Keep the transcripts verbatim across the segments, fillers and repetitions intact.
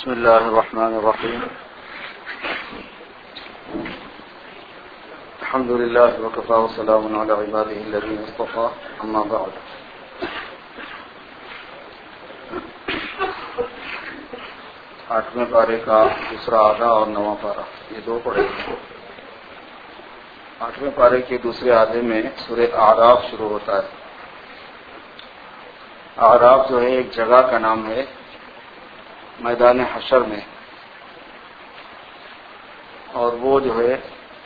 بسم الله الرحمن الرحيم. الحمد لله وكفى وسلام على عباده الذين اصطفى. أما بعد. آٹھویں پارے کا دوسرا آدھا اور نواں پارہ، یہ دو پڑھے. آٹھویں پارے کے دوسرے آدھے میں سورہ اعراف شروع ہوتا ہے. اعراف جو ہے ایک جگہ کا نام ہے میدان حشر میں، اور وہ جو ہے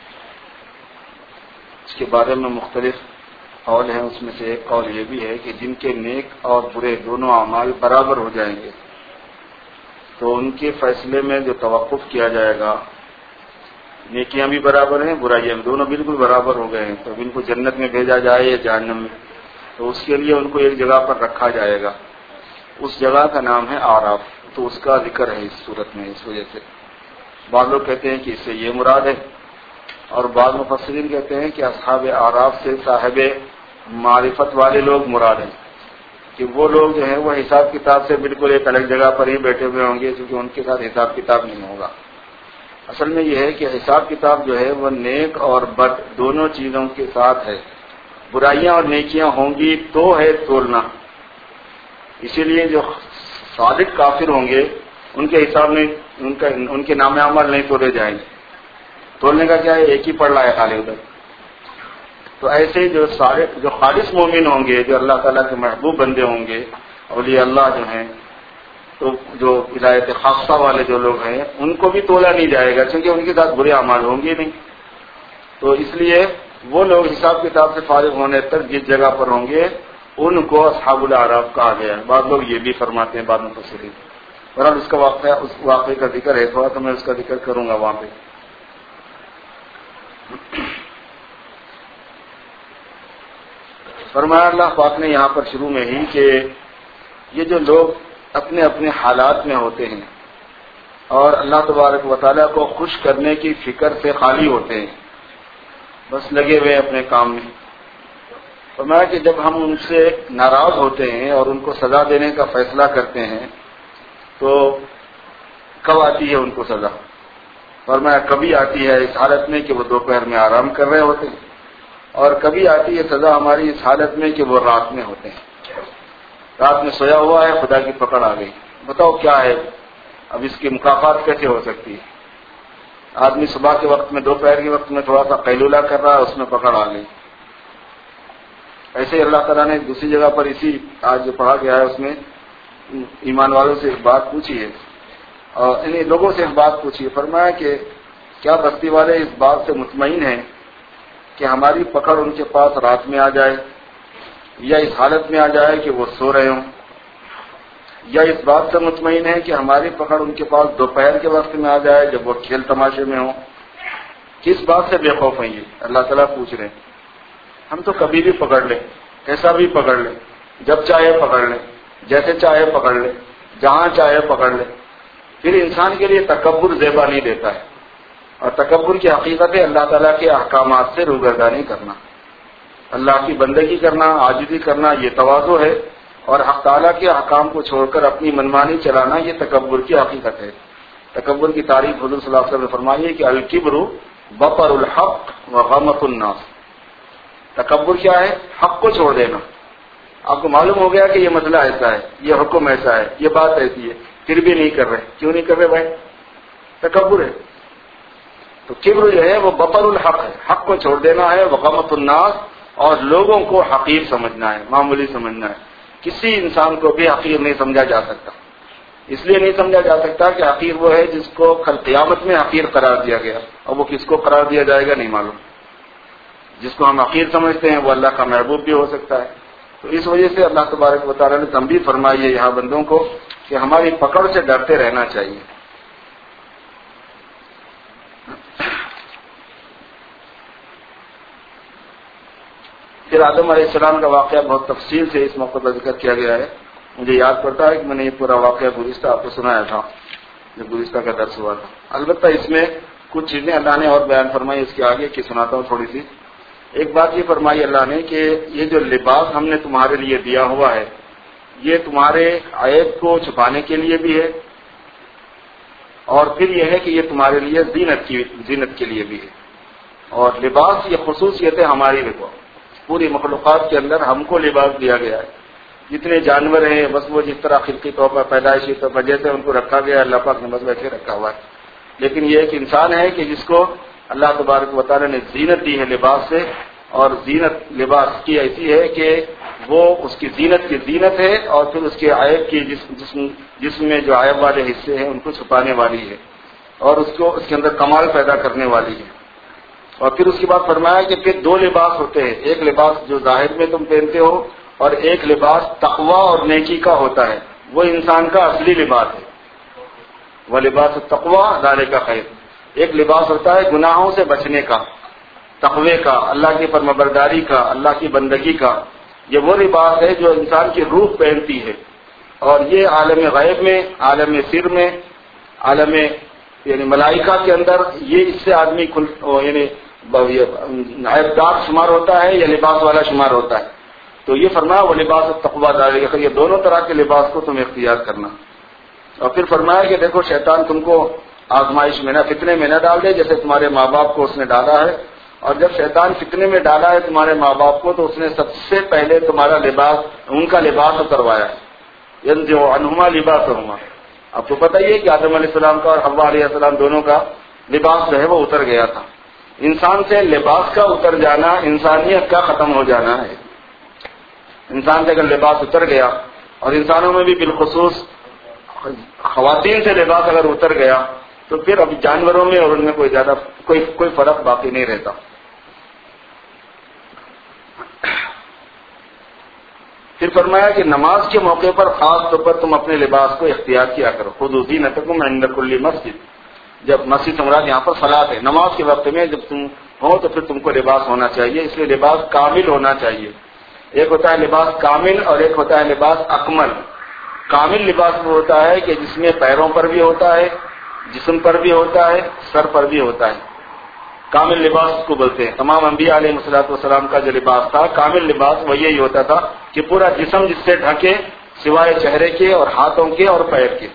اس کے بارے میں مختلف قول ہیں. اس میں سے ایک قول یہ بھی ہے کہ جن کے نیک اور برے دونوں اعمال برابر ہو جائیں گے تو ان کے فیصلے میں جو توقف کیا جائے گا، نیکیاں بھی برابر ہیں، برائیاں بھی، دونوں بالکل برابر ہو گئے ہیں، تو ان کو جنت میں بھیجا جائے یا جہنم میں، تو اس کے لیے ان کو ایک جگہ پر رکھا جائے گا. اس جگہ کا نام ہے اعراف. تو اس کا ذکر ہے اس صورت میں. اس وجہ سے بعض لوگ کہتے ہیں کہ اس سے یہ مراد ہے، اور بعض مفسرین کہتے ہیں کہ اصحاب اعراف سے صاحب معرفت والے لوگ مراد ہیں، کہ وہ لوگ جو ہیں وہ حساب کتاب سے بالکل ایک الگ جگہ پر ہی بیٹھے ہوئے ہوں گے، کیونکہ ان کے ساتھ حساب کتاب نہیں ہوگا. اصل میں یہ ہے کہ حساب کتاب جو ہے وہ نیک اور بد دونوں چیزوں کے ساتھ ہے. برائیاں اور نیکیاں ہوں گی تو ہے تولنا. اسی لیے جو صادق کافر ہوں گے ان کے حساب میں ان کا ان کے نام عمل نہیں تولے جائیں گے. تولنے کا کیا ہے، ایک ہی پڑ رہا ہے خالی ادھر. تو ایسے جو سارے جو خالص مومن ہوں گے، جو اللہ تعالیٰ کے محبوب بندے ہوں گے، اولیاء اللہ جو ہیں، تو جو ولایت خاصہ والے جو لوگ ہیں ان کو بھی تولا نہیں جائے گا، کیونکہ ان کے ساتھ برے اعمال ہوں گے نہیں. تو اس لیے وہ لوگ حساب کتاب سے فارغ ہونے تک جس جگہ پر ہوں گے ان کو اصحاب الاعراف کہا گیا ہے. بعض لوگ یہ بھی فرماتے ہیں بعد میں تفصیلی. بہرحال اس کا واقعہ اس واقعے کا ذکر ہے تھوڑا، تو میں اس کا ذکر کروں گا وہاں پہ. فرمایا اللہ پاک نے یہاں پر شروع میں ہی کہ یہ جو لوگ اپنے اپنے حالات میں ہوتے ہیں اور اللہ تبارک و تعالیٰ کو خوش کرنے کی فکر سے خالی ہوتے ہیں، بس لگے ہوئے اپنے کام میں. فرمایا کہ جب ہم ان سے ناراض ہوتے ہیں اور ان کو سزا دینے کا فیصلہ کرتے ہیں تو کب آتی ہے ان کو سزا؟ فرمایا کبھی آتی ہے اس حالت میں کہ وہ دوپہر میں آرام کر رہے ہوتے ہیں، اور کبھی آتی ہے سزا ہماری اس حالت میں کہ وہ رات میں ہوتے ہیں. رات میں سویا ہوا ہے، خدا کی پکڑ آ گئی. بتاؤ کیا ہے اب اس کی مکافات کیسے ہو سکتی ہے؟ آدمی صبح کے وقت میں دوپہر کے وقت میں تھوڑا سا قیلولہ کر رہا ہے، اس میں پکڑ آ گئی. ایسے ہی اللہ تعالیٰ نے دوسری جگہ پر اسی آج جو پڑھا گیا ہے اس میں ایمان والوں سے ایک بات پوچھی ہے، اور انہیں لوگوں سے ایک بات پوچھی ہے. فرمایا کہ کیا بستی والے اس بات سے مطمئن ہیں کہ ہماری پکڑ ان کے پاس رات میں آ جائے، یا اس حالت میں آ جائے کہ وہ سو رہے ہوں، یا اس بات سے مطمئن ہے کہ ہماری پکڑ ان کے پاس دوپہر کے وقت میں آ جائے جب وہ کھیل تماشے میں ہوں؟ کس بات سے بے خوف ہیں یہ؟ اللہ تعالیٰ پوچھ رہے ہیں. ہم تو کبھی بھی پکڑ لیں، کیسا بھی پکڑ لیں، جب چاہے پکڑ لیں، جیسے چاہے پکڑ لیں، جہاں چاہے پکڑ لیں. پھر انسان کے لیے تکبر زیبا نہیں دیتا ہے، اور تکبر کی حقیقت ہے اللہ تعالیٰ کے احکامات سے روگردانی کرنا، اللہ کی بندگی کرنا، عاجزی کرنا، یہ تواضع ہے. اور حق تعالیٰ کے احکام کو چھوڑ کر اپنی منمانی چلانا یہ تکبر کی حقیقت ہے. تکبر کی تعریف حضور صلی اللہ علیہ وسلم نے فرمائی ہے کہ الکبر بطر الحق وغمط الناس. تکبر کیا ہے؟ حق کو چھوڑ دینا. آپ کو معلوم ہو گیا کہ یہ مسئلہ ایسا ہے، یہ حکم ایسا ہے، یہ بات ایسی ہے، پھر بھی نہیں کر رہے. کیوں نہیں کر رہے بھائی؟ تکبر ہے. تو کبر جو ہے وہ بطر الحق ہے، حق کو چھوڑ دینا ہے، وغمط الناس، اور لوگوں کو حقیر سمجھنا ہے، معمولی سمجھنا ہے. کسی انسان کو بھی حقیر نہیں سمجھا جا سکتا. اس لیے نہیں سمجھا جا سکتا کہ حقیر وہ ہے جس کو کل قیامت میں حقیر قرار دیا گیا، اور وہ کس کو قرار دیا جائے گا نہیں معلوم. جس کو ہم حقیر سمجھتے ہیں وہ اللہ کا محبوب بھی ہو سکتا ہے. تو اس وجہ سے اللہ تبارک و تعالیٰ نے تنبیہ فرمائی ہے یہاں بندوں کو کہ ہماری پکڑ سے ڈرتے رہنا چاہیے. پھر آدم علیہ السلام کا واقعہ بہت تفصیل سے اس موقع پر ذکر کیا گیا ہے. مجھے یاد پڑتا ہے کہ میں نے یہ پورا واقعہ گزشتہ آپ کو سنایا تھا جب گزشتہ کا درس ہوا تھا. البتہ اس میں کچھ چیزیں اللہ نے اور بیان فرمائی، اس کے آگے کی سناتا ہوں تھوڑی سی. ایک بات یہ فرمائی اللہ نے کہ یہ جو لباس ہم نے تمہارے لیے دیا ہوا ہے یہ تمہارے عیب کو چھپانے کے لیے بھی ہے اور پھر یہ ہے کہ یہ تمہارے لیے زینت کی زینت کے لیے بھی ہے. اور لباس یہ خصوصیت ہے ہماری. دیکھو پوری مخلوقات کے اندر ہم کو لباس دیا گیا ہے. جتنے جانور ہیں بس وہ جس طرح خلقی طور پر پیدائشی طور پر جیسے ان کو رکھا گیا اللہ پاک نے بس ویسے رکھا ہوا ہے. لیکن یہ ایک انسان ہے کہ جس کو اللہ تبارک و تعالیٰ نے زینت دی ہے لباس سے. اور زینت لباس کی ایسی ہے کہ وہ اس کی زینت کی زینت ہے اور پھر اس کے عیب کی جسم جسم جسم میں جو عیب والے حصے ہیں ان کو چھپانے والی ہے اور اس کو اس کے اندر کمال پیدا کرنے والی ہے. اور پھر اس کے بعد فرمایا کہ پھر دو لباس ہوتے ہیں. ایک لباس جو ظاہر میں تم پہنتے ہو اور ایک لباس تقویٰ اور نیکی کا ہوتا ہے. وہ انسان کا اصلی لباس ہے. وہ لباس تقویٰ ذالک خیر. ایک لباس ہوتا ہے گناہوں سے بچنے کا, تقوی کا, اللہ کی فرمانبرداری کا, اللہ کی بندگی کا. یہ وہ لباس ہے جو انسان کی روح پہنتی ہے. اور یہ عالم غیب میں, عالم سر میں, عالم یعنی ملائکہ کے اندر یہ اس سے آدمی یعنی عیبدار شمار ہوتا ہے یا لباس والا شمار ہوتا ہے. تو یہ فرمایا وہ لباس تقویٰ ذالک خیر. یہ دونوں طرح کے لباس کو تم اختیار کرنا. اور پھر فرمایا کہ دیکھو شیطان تم کو آزمائش میں نہ فتنے میں نہ ڈال دے جیسے تمہارے ماں باپ کو اس نے ڈالا ہے. اور جب شیطان فتنے میں ڈالا ہے تمہارے ماں باپ کو تو اس نے سب سے پہلے تمہارا لباس, ان کا لباس اتروایا. ینزع عنہما لباسہما. اب تو پتہ ہی ہے کہ آدم علیہ السلام کا اور حوا علیہ السلام دونوں کا لباس جو ہے وہ اتر گیا تھا. انسان سے لباس کا اتر جانا انسانیت کا ختم ہو جانا ہے. انسان سے اگر لباس اتر گیا, اور انسانوں میں بھی بالخصوص خواتین سے لباس اگر اتر گیا تو پھر اب جانوروں میں اور ان میں کوئی زیادہ کوئی کوئی فرق باقی نہیں رہتا. پھر فرمایا کہ نماز کے موقع پر خاص طور پر تم اپنے لباس کو اختیار کیا کرو. خذوا زینتکم عند کل مسجد. جب مسجد مراد یہاں پر صلاۃ ہے, نماز کے وقت میں جب تم ہو تو پھر تم کو لباس ہونا چاہیے. اس لیے لباس کامل ہونا چاہیے. ایک ہوتا ہے لباس کامل اور ایک ہوتا ہے لباس اکمل. کامل لباس وہ ہوتا ہے کہ جس میں پیروں پر بھی ہوتا ہے, جسم پر بھی ہوتا ہے, سر پر بھی ہوتا ہے. کامل لباس کو بولتے ہیں. تمام انبیاء علیہ الصلوۃ والسلام کا جو لباس تھا کامل لباس وہ یہی ہوتا تھا کہ پورا جسم جس سے ڈھکے سوائے چہرے کے اور ہاتھوں کے اور پیر کے.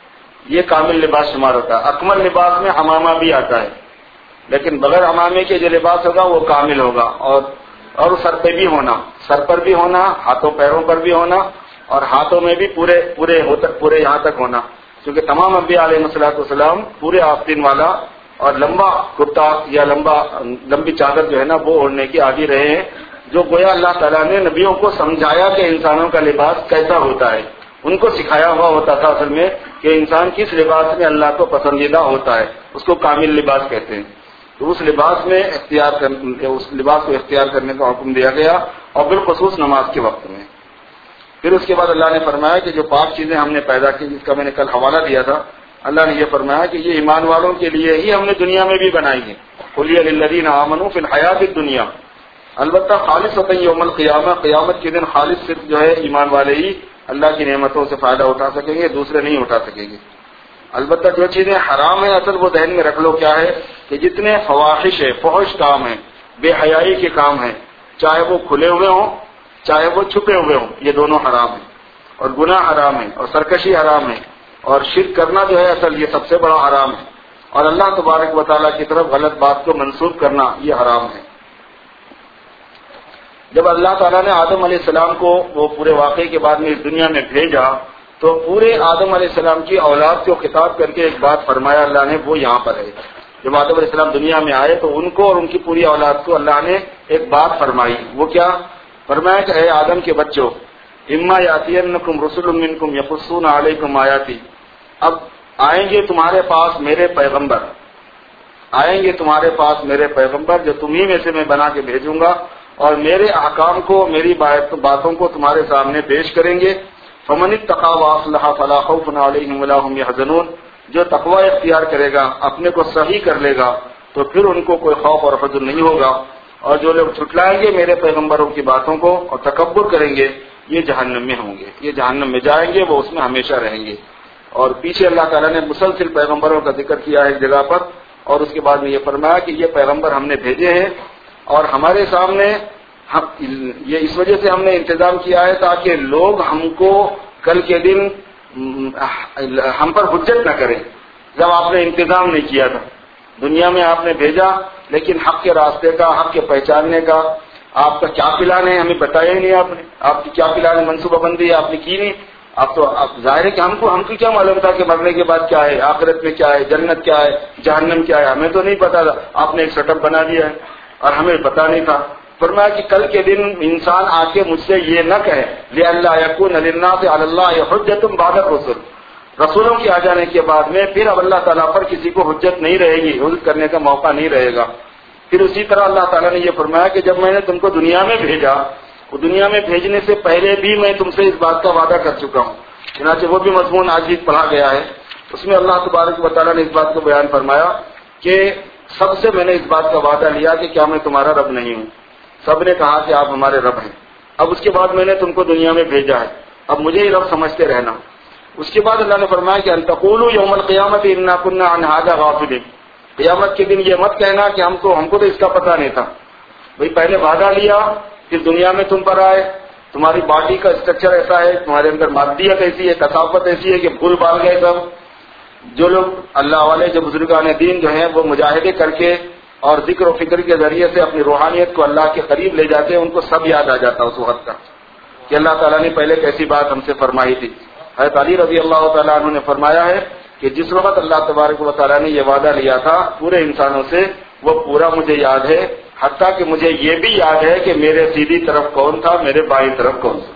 یہ کامل لباس شمار ہوتا ہے. اکمل لباس میں حمامہ بھی آتا ہے, لیکن بغیر حمامے کے جو لباس ہوگا وہ کامل ہوگا. اور اور سر پہ بھی ہونا, سر پر بھی ہونا, ہاتھوں پیروں پر بھی ہونا, اور ہاتھوں میں بھی پورے پورے پورے یہاں تک ہونا. کیونکہ تمام انبیاء علیہ الصلوۃ والسلام پورے آستین والا اور لمبا کرتا یا لمبا لمبی چادر جو ہے نا وہ اوڑھنے کی عادی رہے ہیں, جو گویا اللہ تعالیٰ نے نبیوں کو سمجھایا کہ انسانوں کا لباس کیسا ہوتا ہے. ان کو سکھایا ہوا ہوتا تھا اصل میں کہ انسان کس لباس میں اللہ کو پسندیدہ ہوتا ہے, اس کو کامل لباس کہتے ہیں. تو اس لباس میں اختیار کر اس لباس کو اختیار کرنے کا حکم دیا گیا, اور بالخصوص نماز کے وقت میں. پھر اس کے بعد اللہ نے فرمایا کہ جو پاک چیزیں ہم نے پیدا کی, جس کا میں نے کل حوالہ دیا تھا, اللہ نے یہ فرمایا کہ یہ ایمان والوں کے لیے ہی ہم نے دنیا میں بھی بنائی ہے. قل للذین آمنوا فی الحیات الدنیا. البتہ خالص ہوتا ہے یوم القیامہ, قیامت کے دن خالص صرف جو ہے ایمان والے ہی اللہ کی نعمتوں سے فائدہ اٹھا سکیں گے, دوسرے نہیں اٹھا سکیں گے. البتہ جو چیزیں حرام ہیں اصل وہ ذہن میں رکھ لو کیا ہے کہ جتنے فواحش ہے, فحش کام ہیں, بے حیائی کے کام ہیں, چاہے وہ کھلے ہوئے ہوں چاہے وہ چھپے ہوئے ہوں, یہ دونوں حرام ہیں. اور گناہ حرام ہے, اور سرکشی حرام ہے, اور شرک کرنا جو ہے اصل یہ سب سے بڑا حرام ہے. اور اللہ تبارک و تعالیٰ کی طرف غلط بات کو منسوب کرنا یہ حرام ہے. جب اللہ تعالیٰ نے آدم علیہ السلام کو وہ پورے واقعے کے بعد میں اس دنیا میں بھیجا تو پورے آدم علیہ السلام کی اولاد کو خطاب کر کے ایک بات فرمایا اللہ نے, وہ یہاں پر ہے. جب آدم علیہ السلام دنیا میں آئے تو ان کو اور ان کی پوری اولاد کو اللہ نے ایک بات فرمائی. وہ کیا فرمایا کہ اے آدم کے بچوں, اما یاتینکم رسل منکم یقصون علیکم آیاتی. اب آئیں گے تمہارے پاس میرے پیغمبر, آئیں گے تمہارے پاس میرے پیغمبر جو تمہیں میں سے میں بنا کے بھیجوں گا, اور میرے احکام کو میری باتوں کو تمہارے سامنے پیش کریں گے. فمن اتقى واصلح فلا خوف عليهم ولا هم يحزنون. جو تقوی اختیار کرے گا, اپنے کو صحیح کر لے گا, تو پھر ان کو کوئی خوف اور حزن نہیں ہوگا. اور جو لوگ جھٹلائیں گے میرے پیغمبروں کی باتوں کو اور تکبر کریں گے یہ جہنم میں ہوں گے, یہ جہنم میں جائیں گے, وہ اس میں ہمیشہ رہیں گے. اور پیچھے اللہ تعالیٰ نے مسلسل پیغمبروں کا ذکر کیا ہے ایک جگہ پر, اور اس کے بعد میں یہ فرمایا کہ یہ پیغمبر ہم نے بھیجے ہیں اور ہمارے سامنے ہم یہ اس وجہ سے ہم نے انتظام کیا ہے تاکہ لوگ ہم کو کل کے دن ہم پر حجت نہ کریں. جب آپ نے انتظام نہیں کیا تھا. دنیا میں آپ نے بھیجا لیکن حق کے راستے کا، حق کے پہچاننے کا آپ کا کیا پلان ہے ہمیں بتایا ہی نہیں. آپ نے آپ کی کیا پلان ہے، منصوبہ بندی آپ نے کی نہیں. اب تو اب ظاہر ہے کہ ہم کو ہم کو کیا معلوم تھا کہ مرنے کے بعد کیا ہے، آخرت میں کیا ہے، جنت کیا ہے، جہنم کیا ہے، ہمیں تو نہیں پتا تھا. آپ نے ایک سیٹ اپ بنا دیا ہے اور ہمیں پتا نہیں تھا. فرمایا کہ کل کے دن انسان آ کے مجھ سے یہ نہ کہے لِأَلَّا يَكُونَ لِلنَّاسِ عَلَى اللَّهِ حُجَّةٌ بَعْدَ الرُّسُلِ، رسولوں کے آ جانے کے بعد میں پھر اب اللہ تعالیٰ پر کسی کو حجت نہیں رہے گی، حجت کرنے کا موقع نہیں رہے گا. پھر اسی طرح اللہ تعالیٰ نے یہ فرمایا کہ جب میں نے تم کو دنیا میں بھیجا، وہ دنیا میں بھیجنے سے پہلے بھی میں تم سے اس بات کا وعدہ کر چکا ہوں. چنانچہ وہ بھی مضمون آج بھی پڑھا گیا ہے. اس میں اللہ تبارک و تعالیٰ نے اس بات کو بیان فرمایا کہ سب سے میں نے اس بات کا وعدہ لیا کہ کیا میں تمہارا رب نہیں ہوں. سب نے کہا کہ آپ ہمارے رب ہیں. اب اس کے بعد میں نے تم کو دنیا میں بھیجا ہے، اب مجھے ہی رب سمجھتے رہنا. اس کے بعد اللہ نے فرمایا کہ ان تقولوا یوم القیامت انا کنا عن ھذا غافلین، قیامت کے دن یہ مت کہنا کہ ہم کو ہم کو تو اس کا پتہ نہیں تھا. بھئی پہلے وعدہ لیا، پھر دنیا میں تم پر آئے، تمہاری باڈی کا اسٹرکچر ایسا ہے، تمہارے اندر مادیت ایسی ہے، کثافت ایسی ہے کہ بھول بھال گئے سب. جو لوگ اللہ والے، جو بزرگان دین جو ہیں وہ مجاہدے کر کے اور ذکر و فکر کے ذریعے سے اپنی روحانیت کو اللہ کے قریب لے جاتے ہیں، ان کو سب یاد آ جاتا اس وقت کا کہ اللہ تعالیٰ نے پہلے کیسی بات ہم سے فرمائی تھی. حضرت علی رضی اللہ تعالیٰ عنہ نے فرمایا ہے کہ جس وقت اللہ تبارک و تعالیٰ نے یہ وعدہ لیا تھا پورے انسانوں سے، وہ پورا مجھے یاد ہے، حتیٰ کہ مجھے یہ بھی یاد ہے کہ میرے سیدھی طرف کون تھا، میرے بائیں طرف کون تھا.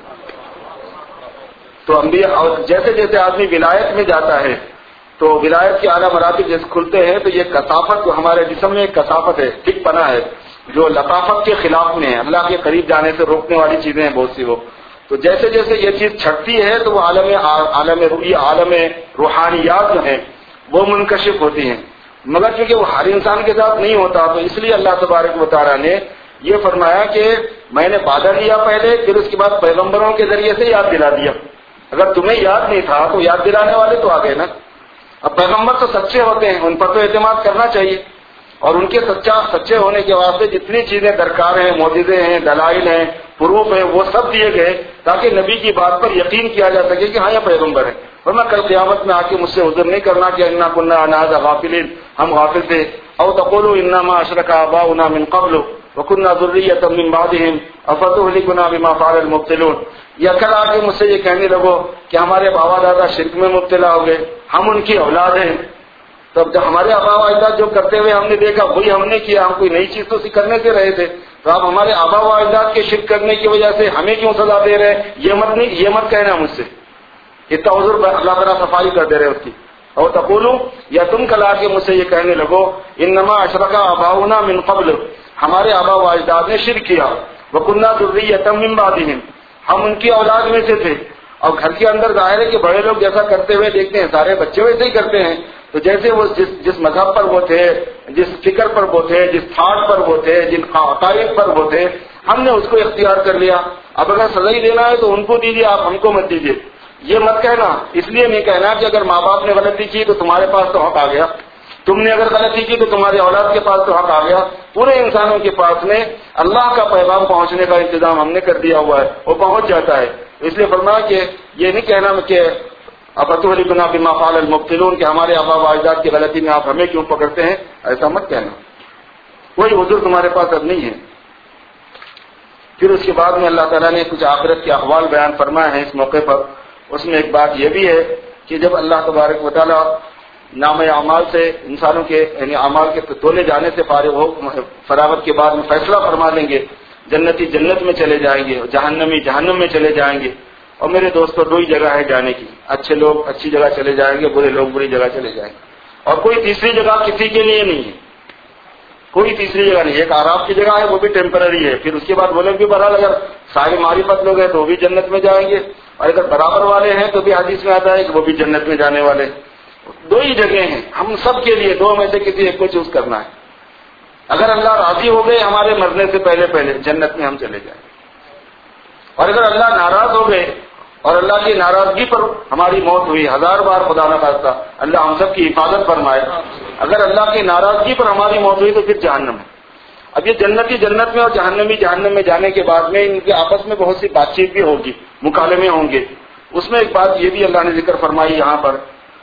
تو انبیاء، اور جیسے جیسے آدمی ولایت میں جاتا ہے تو ولایت کے اعلیٰ مراتب جیسے کھلتے ہیں تو یہ کثافت جو ہمارے جسم میں ایک کثافت ہے، ٹھیک پنا ہے جو لطافت کے خلاف میں ہے، اللہ کے قریب جانے سے روکنے والی چیزیں ہیں بہت سی. وہ تو جیسے جیسے یہ چیز چھٹتی ہے تو وہ عالم عالم روحی، عالم روحانیات جو ہیں وہ منکشف ہوتی ہیں. مگر چونکہ وہ ہر انسان کے ساتھ نہیں ہوتا تو اس لیے اللہ تبارک و تعالیٰ نے یہ فرمایا کہ میں نے وعدہ لیا پہلے، پھر اس کے بعد پیغمبروں کے ذریعے سے یاد دلا دیا. اگر تمہیں یاد نہیں تھا تو یاد دلانے والے تو آ گئے نا. اب پیغمبر تو سچے ہوتے ہیں، ان پر تو اعتماد کرنا چاہیے، اور ان کے سچا سچے ہونے کے واسطے جتنی چیزیں درکار ہیں، معجزے ہیں، دلائل ہیں، پروف ہیں، وہ سب دیے گئے تاکہ نبی کی بات پر یقین کیا جا سکے کہ ہاں یہ پیغمبر ہے. ورنہ کل قیامت میں آ کے مجھ سے عذر نہیں کرنا کہ انا کنا عن ھذا غافلین، ہم غافل تھے. او تقولوا انما اشرک آباؤنا من قبل وكنا ذریۃ من بعدهم افتهلكنا بما فعل المبطلون. یا کل آ کے مجھ سے یہ کہنے لگو کہ ہمارے بابا دادا شرک میں مبتلا ہو گئے، ہم ان کی اولاد ہیں. تب جب ہمارے آبا و اجداد جو کرتے ہوئے ہم نے دیکھا وہی ہم نے کیا، ہم کوئی نئی چیز تو کرنے سے رہے تھے، تو آپ ہمارے آبا و اجداد کے شرک کرنے کی وجہ سے ہمیں کیوں سزا دے رہے ہیں؟ یہ مت نہیں یہ مت کہنا مجھ سے. اتنا عذر اللہ تعالیٰ صفائی کر دے رہے اس کی. اور تقولوا، یا تم کل آ کے مجھ سے یہ کہنے لگو انما اشرک آباؤنا من قبل، ہمارے آبا و اجداد نے شرک کیا، وکنا ذریۃ من بعدهم، ہم ان کی اولاد میں سے تھے. اور گھر کے اندر ظاہر ہے کہ بڑے لوگ جیسا کرتے ہوئے دیکھتے ہیں سارے بچے ویسے ہی کرتے ہیں. تو جیسے وہ جس جس مذہب پر وہ تھے، جس فکر پر وہ تھے، جس تھاٹ پر وہ تھے، جن عقائد پر وہ تھے، ہم نے اس کو اختیار کر لیا. اب اگر سزا ہی دینا ہے تو ان کو دیجیے، آپ ہم کو مت دیجیے. یہ مت کہنا، اس لیے نہیں کہنا کہ اگر ماں باپ نے غلطی کی تو تمہارے پاس تو حق آ گیا، تم نے اگر غلطی کی تو تمہاری اولاد کے پاس تو حق آ گیا. پورے انسانوں کے پاس میں اللہ کا پیغام پہنچنے کا انتظام ہم نے کر دیا ہوا ہے، وہ پہنچ جاتا ہے. اس لیے فرمایا کہ یہ نہیں کہنا کہ افتهلكنا بما فعل المبطلون، کہ ہمارے آبا و اجداد کی غلطی میں آپ ہمیں کیوں پکڑتے ہیں، ایسا مت کہنا. کوئی عذر تمہارے پاس اب نہیں ہے. پھر اس کے بعد میں اللہ تعالیٰ نے کچھ آخرت کے احوال بیان فرمائے ہیں اس موقع پر. اس میں ایک بات یہ بھی ہے کہ جب اللہ تبارک و تعالیٰ نام اعمال سے انسانوں کے یعنی اعمال کے تولے جانے سے فارغ ہو فراغت کے بعد میں فیصلہ فرما دیں گے، جنتی جنت میں چلے جائیں گے، جہنمی جہنم میں چلے جائیں گے. اور میرے دوستو دو ہی جگہ ہے جانے کی، اچھے لوگ اچھی جگہ چلے جائیں گے، برے لوگ بری جگہ چلے جائیں گے. اور کوئی تیسری جگہ کسی کے لیے نہیں ہے، کوئی تیسری جگہ نہیں. ایک آرام کی جگہ ہے وہ بھی ٹیمپرری ہے. پھر اس کے بعد وہ لوگ بھی بہرحال اگر صاحب معرفت لوگ ہیں تو وہ بھی جنت میں جائیں گے، اور اگر برابر والے ہیں تو بھی حدیث میں آتا ہے کہ وہ بھی جنت میں جانے والے. دو ہی جگہ ہیں ہم سب کے لیے، دو میں سے کسی ایک کو چوز کرنا ہے. اگر اللہ راضی ہو گئے ہمارے مرنے سے پہلے پہلے جنت میں ہم چلے جائیں، اور اگر اللہ ناراض ہو گئے اور اللہ کی ناراضگی پر ہماری موت ہوئی، ہزار بار خدا نہ خواستہ اللہ ہم سب کی حفاظت فرمائے، اگر اللہ کی ناراضگی پر ہماری موت ہوئی تو پھر جہنم ہے. اب یہ جنتی جنت میں اور جہنمی جہنم میں جانے کے بعد میں ان کے آپس میں بہت سی بات چیت بھی ہوگی، مکالمے ہوں گے. اس میں ایک بات یہ بھی اللہ نے ذکر فرمائی یہاں پر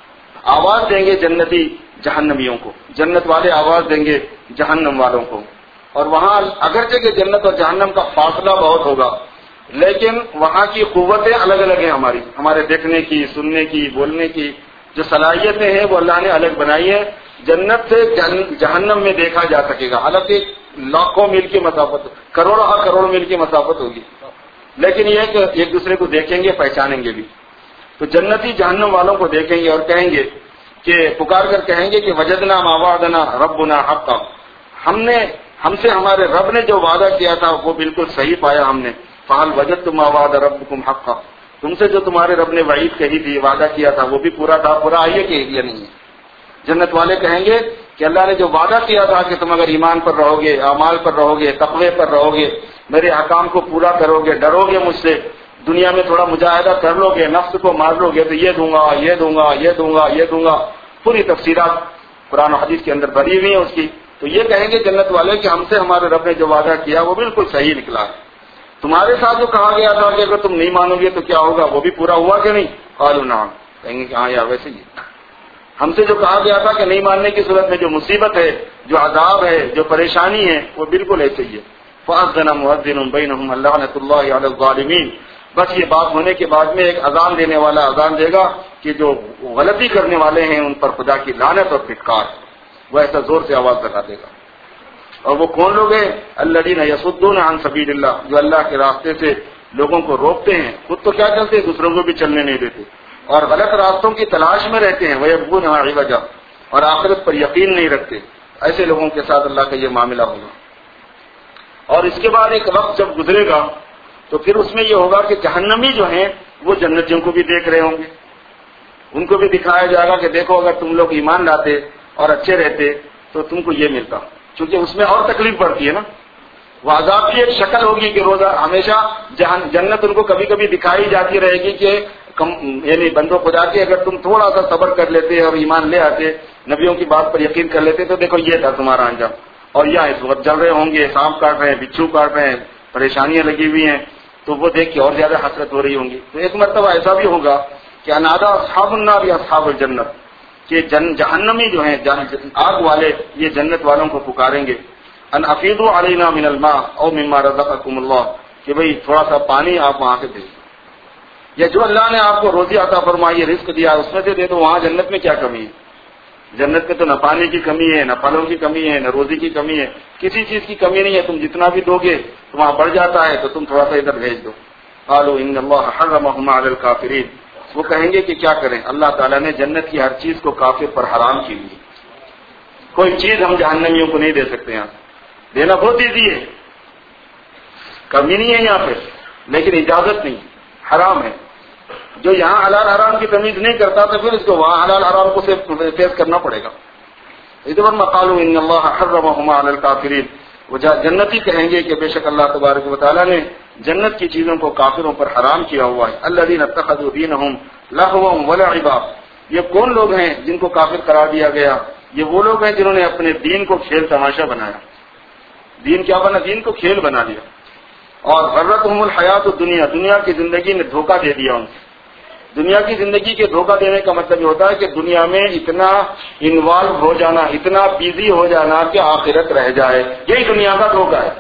آواز دیں گے جنتی جہنمیوں کو، جنت والے آواز دیں گے جہنم والوں کو. اور وہاں اگرچہ کہ جنت اور جہنم کا فاصلہ بہت ہوگا، لیکن وہاں کی قوتیں الگ الگ ہیں. ہماری ہمارے دیکھنے کی، سننے کی، بولنے کی جو صلاحیتیں ہیں وہ اللہ نے الگ بنائی ہیں. جنت سے جہنم میں دیکھا جا سکے گا، حالانکہ لاکھوں میل کی مسافت، کروڑوں کروڑ میل کی مسافت ہوگی، لیکن یہ کہ ایک دوسرے کو دیکھیں گے، پہچانیں گے بھی. تو جنتی جہنم والوں کو دیکھیں گے اور کہیں گے کہ پکار کر کہیں گے کہ وجدنا ما وعدنا ربنا حقا، ہم نے ہم سے ہمارے رب نے جو وعدہ کیا تھا وہ بالکل صحیح پایا ہم نے. فہل وجدتم ما وعد ربکم حقا، تم سے جو تمہارے رب نے وعید کہی تھی، وعدہ کیا تھا، وہ بھی پورا تھا؟ پورا آئیے کہ یہ نہیں ہے. جنت والے کہیں گے کہ اللہ نے جو وعدہ کیا تھا کہ تم اگر ایمان پر رہو گے، اعمال پر رہو گے، تقوی پر رہو گے، میرے احکام کو پورا کرو گے، ڈرو گے مجھ سے، دنیا میں تھوڑا مجاہدہ کر لو گے، نفس کو مار لو گے، تو یہ دوں گا، یہ دوں گا، یہ دوں گا، یہ دوں گا. پوری تفصیلات قرآن و حدیث کے اندر بھری ہوئی ہیں اس کی. تو یہ کہیں گے جنت والے کہ ہم سے ہمارے رب نے جو وعدہ کیا وہ بالکل صحیح نکلا ہے. تمہارے ساتھ جو کہا گیا تھا کہ اگر تم نہیں مانو گے تو کیا ہوگا، وہ بھی پورا ہوا کہ نہیں؟ قالوا نعم، کہیں گے کہ ہاں یا ویسے ہی ہم سے جو کہا گیا تھا کہ نہیں ماننے کی صورت میں جو مصیبت ہے، جو عذاب ہے، جو پریشانی ہے، وہ بالکل ایسے ہی ہے. فأذن مؤذن بینہم اللعنۃ اللہ علی الظالمین، بس یہ بات ہونے کے بعد میں ایک اذان دینے والا اذان دے گا کہ جو غلطی کرنے والے ہیں ان پر خدا کی لعنت اور پھٹکار. وہ ایسا زور سے آواز لگا دے گا. اور وہ کون لوگ ہیں؟ الذین یصدون عن سبیل اللہ، جو اللہ کے راستے سے لوگوں کو روکتے ہیں، خود تو کیا چلتے، دوسروں کو بھی چلنے نہیں دیتے، اور غلط راستوں کی تلاش میں رہتے ہیں. وَيَبْغُونَهَا عِوَجًا، اور آخرت پر یقین نہیں رکھتے. ایسے لوگوں کے ساتھ اللہ کا یہ معاملہ ہوگا. اور اس کے بعد ایک وقت جب گزرے گا تو پھر اس میں یہ ہوگا کہ جہنمی جو ہیں وہ جنتیوں کو بھی دیکھ رہے ہوں گے، ان کو بھی دکھایا جائے گا کہ دیکھو اگر تم لوگ ایمان لاتے اور اچھے رہتے تو تم کو یہ ملتا. چونکہ اس میں اور تکلیف پڑتی ہے نا، وہ عذاب کی ایک شکل ہوگی کہ روزہ ہمیشہ جنت ان کو کبھی کبھی دکھائی جاتی رہے گی کہ یعنی بندوں خدا کے اگر تم تھوڑا سا صبر کر لیتے اور ایمان لے آتے، نبیوں کی بات پر یقین کر لیتے تو دیکھو یہ تھا تمہارا انجام. اور یہاں اس وقت جل رہے ہوں گے، سانپ کاٹ رہے ہیں، بچھو کاٹ رہے ہیں، پریشانیاں لگی ہوئی ہیں، تو وہ دیکھ کے اور زیادہ حسرت ہو رہی ہوں گی. تو ایک مرتبہ ایسا بھی ہوگا کہ انادا اصحاب النار یا اصحاب الجنت، کہ جن جہنمی جو ہیں آگ والے یہ جنت والوں کو پکاریں گے ان افیدوا علینا من الماء او مما رزقکم اللہ، کہ بھئی تھوڑا سا پانی آپ وہاں سے دے، یا جو اللہ نے آپ کو روزی عطا فرمائی، رزق دیا، اس میں سے دے دو. وہاں جنت میں کیا کمی ہے؟ جنت میں تو نہ پانی کی کمی ہے، نہ پھلوں کی کمی ہے، نہ روزی کی کمی ہے، کسی چیز کی کمی نہیں ہے. تم جتنا بھی دو گے تو وہاں بڑھ جاتا ہے، تو تم تھوڑا سا ادھر بھیج دو. قالوا ان اللہ حرمهما علی الکافرین، وہ کہیں گے کہ کیا کریں، اللہ تعالیٰ نے جنت کی ہر چیز کو کافر پر حرام کی ہے، کوئی چیز ہم جہنمیوں کو نہیں دے سکتے. یہاں دینا بہت ایزی ہے، کمی نہیں ہے یہاں پہ، لیکن اجازت نہیں، حرام ہے. جو یہاں حلال حرام کی تمیز نہیں کرتا تو پھر اس کو وہاں حلال حرام کو فیس کرنا پڑے گا. ادھر قالوا ان اللہ حرمهما علی الکافرین، وہ جنتی کہیں گے کہ بے شک اللہ تبارک و تعالیٰ نے جنت کی چیزوں کو کافروں پر حرام کیا ہوا ہے. الذین اتخذوا دینہم لہوا ولعبا، یہ کون لوگ ہیں جن کو کافر قرار دیا گیا؟ یہ وہ لوگ ہیں جنہوں نے اپنے دین کو کھیل تماشا بنایا. دین کیا بنا؟ دین کو کھیل بنا لیا. اور غرتہم الحیات الدنیا، دنیا کی زندگی نے دھوکہ دے دیا ان کو. دنیا کی زندگی کے دھوکہ دینے کا مطلب یہ ہوتا ہے کہ دنیا میں اتنا انوالو ہو جانا، اتنا بیزی ہو جانا کہ آخرت رہ جائے، یہی دنیا کا دھوکہ ہے.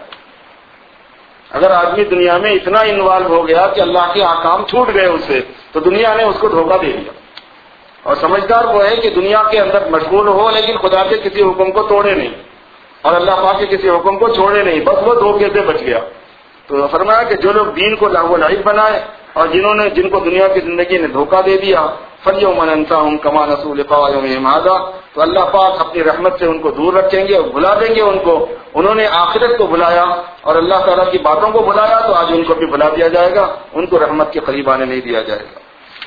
اگر آدمی دنیا میں اتنا انوالو ہو گیا کہ اللہ کے احکام چھوٹ گئے اس سے، تو دنیا نے اس کو دھوکہ دے دیا. اور سمجھدار وہ ہے کہ دنیا کے اندر مشغول ہو لیکن خدا کے کسی حکم کو توڑے نہیں اور اللہ پاک کے کسی حکم کو چھوڑے نہیں، بس وہ دھوکے سے بچ گیا. تو فرمایا کہ جو لوگ دین کو لہو و لعب بنائے اور جنہوں نے جن کو دنیا کی زندگی نے دھوکہ دے دیا، فَالْيَوْمَ نَنْسَاهُمْ كَمَا نَسُوا لِقَاءَ يَوْمِهِمْ هَٰذَا، تو اللہ پاک اپنی رحمت سے ان کو دور رکھیں گے اور بھلا دیں گے ان کو. انہوں نے آخرت کو بھلایا اور اللہ تعالیٰ کی باتوں کو بھلایا تو آج ان کو بھی بھلا دیا جائے گا، ان کو رحمت کے قریب آنے نہیں دیا جائے گا.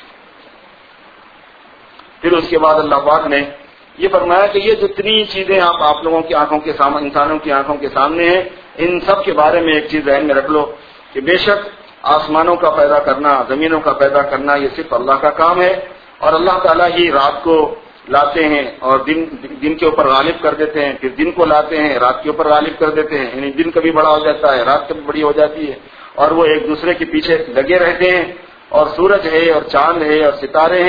پھر اس کے بعد اللہ پاک نے یہ فرمایا کہ یہ جتنی چیزیں آپ آپ لوگوں کی آنکھوں کے سامنے، انسانوں کی آنکھوں کے سامنے ہیں، ان سب کے بارے میں ایک چیز ذہن میں رکھ لو کہ بے شک آسمانوں کا پیدا کرنا، زمینوں کا پیدا کرنا، یہ صرف اللہ کا کام ہے. اور اللہ تعالیٰ ہی رات کو لاتے ہیں اور دن دن کے اوپر غالب کر دیتے ہیں، پھر دن کو لاتے ہیں رات کے اوپر غالب کر دیتے ہیں. یعنی دن کبھی بڑا ہو جاتا ہے، رات کبھی بڑی ہو جاتی ہے، اور وہ ایک دوسرے کے پیچھے لگے رہتے ہیں. اور سورج ہے اور چاند ہے اور ستارے ہیں،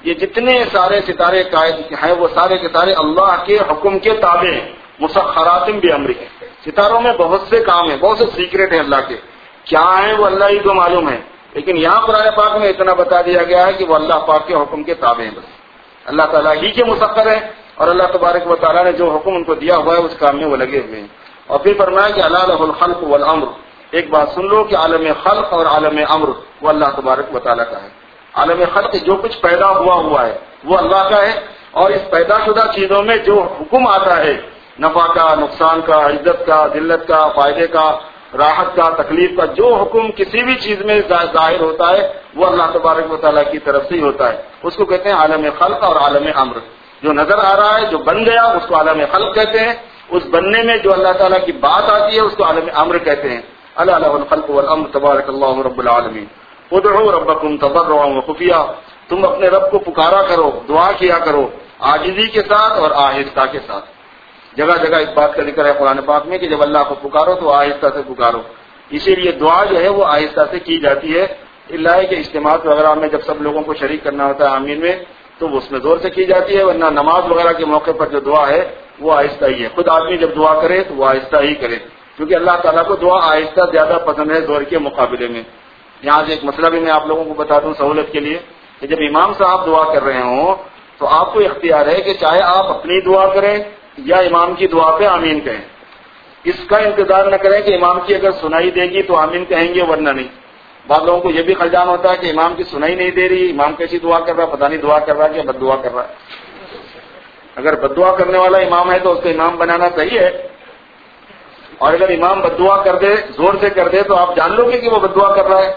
یہ جتنے سارے ستارے قائد ہیں وہ سارے کے سارے اللہ کے حکم کے تابع ہیں، مسخرات بامرہ۔ ستاروں میں بہت سے کام ہیں، بہت سے سیکرٹ ہیں اللہ کے، کیا ہیں وہ اللہ ہی کو معلوم ہے، لیکن یہاں قرآن پاک میں اتنا بتا دیا گیا ہے کہ وہ اللہ پاک کے حکم کے تابع ہیں، بس اللہ تعالیٰ ہی کے مسخر ہیں، اور اللہ تبارک و تعالیٰ نے جو حکم ان کو دیا ہوا ہے اس کام میں وہ لگے ہوئے ہیں۔ اور پھر فرمایا کہ الا لہ الخلق والامر، ایک بات سن لو کہ عالم خلق اور عالم امر وہ اللہ تبارک و تعالیٰ کا ہے۔ عالم خلق جو کچھ پیدا ہوا ہوا ہے وہ اللہ کا ہے، اور اس پیدا شدہ چیزوں میں جو حکم آتا ہے نفع کا، نقصان کا، عزت کا، ذلت کا، فائدے کا، راحت کا، تکلیف کا، جو حکم کسی بھی چیز میں ظاہر ہوتا ہے وہ اللہ تبارک و تعالیٰ کی طرف سے ہی ہوتا ہے، اس کو کہتے ہیں عالم خلق اور عالم امر۔ جو نظر آ رہا ہے، جو بن گیا، اس کو عالم خلق کہتے ہیں، اس بننے میں جو اللہ تعالیٰ کی بات آتی ہے اس کو عالم امر کہتے ہیں۔ الا لہ الخلق والامر تبارک اللہ رب العالمین۔ ادعوا ربکم تضرعا وخفیا، تم اپنے رب کو پکارا کرو، دعا کیا کرو عاجزی کے ساتھ اور آہستہ کے ساتھ۔ جگہ جگہ اس بات کا ذکر ہے قرآن پاک میں کہ جب اللہ کو پکارو تو آہستہ سے پکارو، اسی لیے دعا جو ہے وہ آہستہ سے کی جاتی ہے، اللہ کے اجتماعات وغیرہ میں جب سب لوگوں کو شریک کرنا ہوتا ہے آمین میں تو وہ اس میں زور سے کی جاتی ہے، ورنہ نماز وغیرہ کے موقع پر جو دعا ہے وہ آہستہ ہی ہے۔ خود آدمی جب دعا کرے تو وہ آہستہ ہی کرے، کیونکہ اللہ تعالیٰ کو دعا آہستہ زیادہ پسند ہے زور کے مقابلے میں۔ یہاں سے ایک مسئلہ بھی میں آپ لوگوں کو بتا دوں سہولت کے لیے کہ جب امام صاحب دعا کر رہے ہوں تو آپ کو اختیار ہے کہ چاہے آپ اپنی دعا کریں یا امام کی دعا پہ آمین کہیں، اس کا انتظار نہ کریں کہ امام کی اگر سنائی دے گی تو آمین کہیں گے ورنہ نہیں۔ بعض لوگوں کو یہ بھی خلجان ہوتا ہے کہ امام کی سنائی نہیں دے رہی، امام کیسی دعا کر رہا ہے، پتہ نہیں دعا کر رہا ہے کہ بد دعا کر رہا ہے۔ اگر بد دعا کرنے والا امام ہے تو اس کو امام بنانا صحیح ہے، اور اگر امام بد دعا کر دے، زور سے کر دے، تو آپ جان لو گے کہ وہ بد دعا کر رہا ہے۔